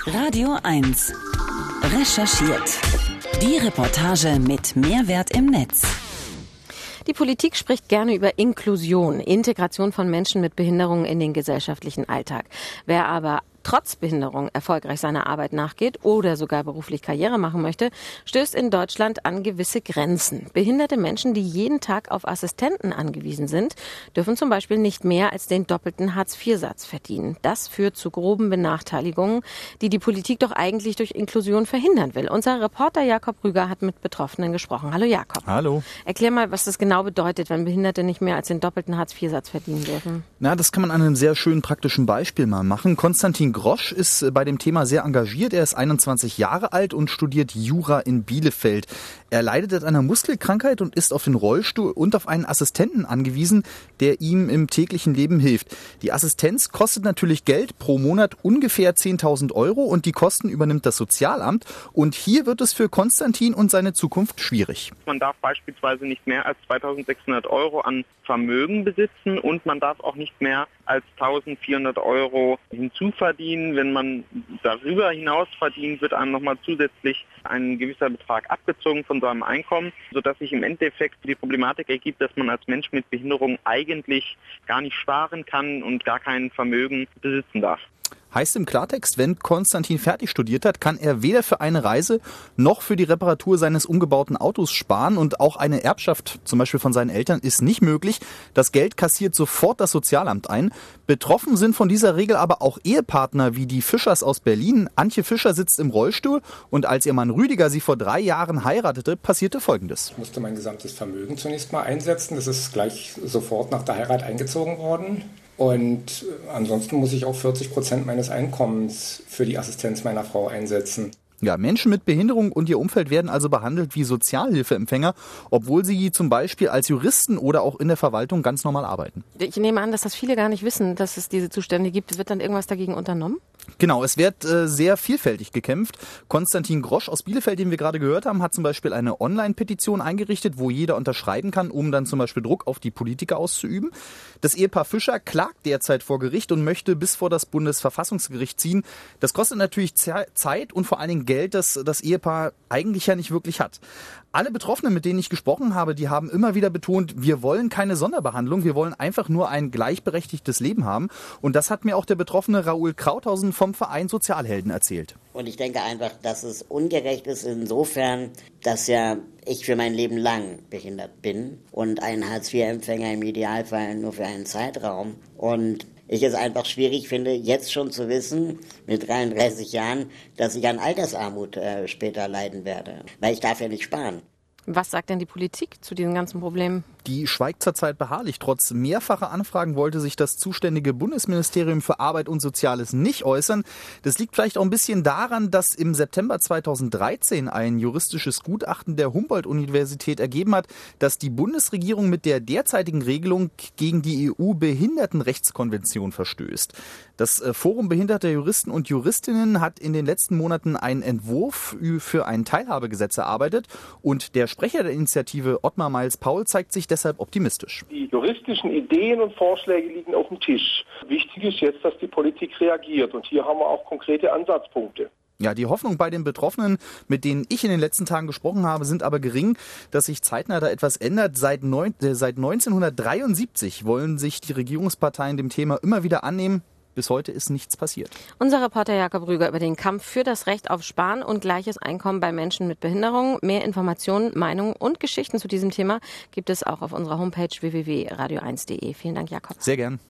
Radio 1. Recherchiert. Die Reportage mit Mehrwert im Netz. Die Politik spricht gerne über Inklusion, Integration von Menschen mit Behinderungen in den gesellschaftlichen Alltag. Wer aber trotz Behinderung erfolgreich seiner Arbeit nachgeht oder sogar beruflich Karriere machen möchte, stößt in Deutschland an gewisse Grenzen. Behinderte Menschen, die jeden Tag auf Assistenten angewiesen sind, dürfen zum Beispiel nicht mehr als den doppelten Hartz-IV-Satz verdienen. Das führt zu groben Benachteiligungen, die die Politik doch eigentlich durch Inklusion verhindern will. Unser Reporter Jakob Rüger hat mit Betroffenen gesprochen. Hallo Jakob. Hallo. Erklär mal, was das genau bedeutet, wenn Behinderte nicht mehr als den doppelten Hartz-IV-Satz verdienen dürfen. Na, das kann man an einem sehr schönen praktischen Beispiel mal machen. Konstantin Grosch ist bei dem Thema sehr engagiert. Er ist 21 Jahre alt und studiert Jura in Bielefeld. Er leidet an einer Muskelkrankheit und ist auf den Rollstuhl und auf einen Assistenten angewiesen, der ihm im täglichen Leben hilft. Die Assistenz kostet natürlich Geld, pro Monat ungefähr 10.000 € und die Kosten übernimmt das Sozialamt. Und hier wird es für Konstantin und seine Zukunft schwierig. Man darf beispielsweise nicht mehr als 2.600 € an Vermögen besitzen und man darf auch nicht mehr als 1.400 € hinzuverdienen. Wenn man darüber hinaus verdient, wird einem nochmal zusätzlich ein gewisser Betrag abgezogen von seinem Einkommen, sodass sich im Endeffekt die Problematik ergibt, dass man als Mensch mit Behinderung eigentlich gar nicht sparen kann und gar kein Vermögen besitzen darf. Heißt im Klartext, wenn Konstantin fertig studiert hat, kann er weder für eine Reise noch für die Reparatur seines umgebauten Autos sparen und auch eine Erbschaft, zum Beispiel von seinen Eltern, ist nicht möglich. Das Geld kassiert sofort das Sozialamt ein. Betroffen sind von dieser Regel aber auch Ehepartner wie die Fischers aus Berlin. Antje Fischer sitzt im Rollstuhl und als ihr Mann Rüdiger sie vor 3 Jahren heiratete, passierte Folgendes. Ich musste mein gesamtes Vermögen zunächst mal einsetzen. Das ist gleich sofort nach der Heirat eingezogen worden. Und ansonsten muss ich auch 40% meines Einkommens für die Assistenz meiner Frau einsetzen. Ja, Menschen mit Behinderung und ihr Umfeld werden also behandelt wie Sozialhilfeempfänger, obwohl sie zum Beispiel als Juristen oder auch in der Verwaltung ganz normal arbeiten. Ich nehme an, dass das viele gar nicht wissen, dass es diese Zustände gibt. Wird dann irgendwas dagegen unternommen? Genau, es wird sehr vielfältig gekämpft. Konstantin Grosch aus Bielefeld, den wir gerade gehört haben, hat zum Beispiel eine Online-Petition eingerichtet, wo jeder unterschreiben kann, um dann zum Beispiel Druck auf die Politiker auszuüben. Das Ehepaar Fischer klagt derzeit vor Gericht und möchte bis vor das Bundesverfassungsgericht ziehen. Das kostet natürlich Zeit und vor allen Dingen Geld, das das Ehepaar eigentlich ja nicht wirklich hat. Alle Betroffenen, mit denen ich gesprochen habe, die haben immer wieder betont, wir wollen keine Sonderbehandlung, wir wollen einfach nur ein gleichberechtigtes Leben haben. Und das hat mir auch der Betroffene Raoul Krauthausen vom Verein Sozialhelden erzählt. Und ich denke einfach, dass es ungerecht ist insofern, dass ja ich für mein Leben lang behindert bin und ein Hartz-IV-Empfänger im Idealfall nur für einen Zeitraum. Und ich es einfach schwierig finde, jetzt schon zu wissen, mit 33 Jahren, dass ich an Altersarmut später leiden werde. Weil ich darf ja nicht sparen. Was sagt denn die Politik zu diesen ganzen Problemen? Die schweigt zurzeit beharrlich. Trotz mehrfacher Anfragen wollte sich das zuständige Bundesministerium für Arbeit und Soziales nicht äußern. Das liegt vielleicht auch ein bisschen daran, dass im September 2013 ein juristisches Gutachten der Humboldt-Universität ergeben hat, dass die Bundesregierung mit der derzeitigen Regelung gegen die EU-Behindertenrechtskonvention verstößt. Das Forum behinderter Juristen und Juristinnen hat in den letzten Monaten einen Entwurf für ein Teilhabegesetz erarbeitet und der Sprecher der Initiative Ottmar Miles-Paul zeigt sich deshalb optimistisch. Die juristischen Ideen und Vorschläge liegen auf dem Tisch. Wichtig ist jetzt, dass die Politik reagiert und hier haben wir auch konkrete Ansatzpunkte. Ja, die Hoffnung bei den Betroffenen, mit denen ich in den letzten Tagen gesprochen habe, sind aber gering, dass sich zeitnah da etwas ändert. Seit 1973 wollen sich die Regierungsparteien dem Thema immer wieder annehmen. Bis heute ist nichts passiert. Unser Reporter Jakob Rüger über den Kampf für das Recht auf Sparen und gleiches Einkommen bei Menschen mit Behinderung. Mehr Informationen, Meinungen und Geschichten zu diesem Thema gibt es auch auf unserer Homepage www.radio1.de. Vielen Dank, Jakob. Sehr gern.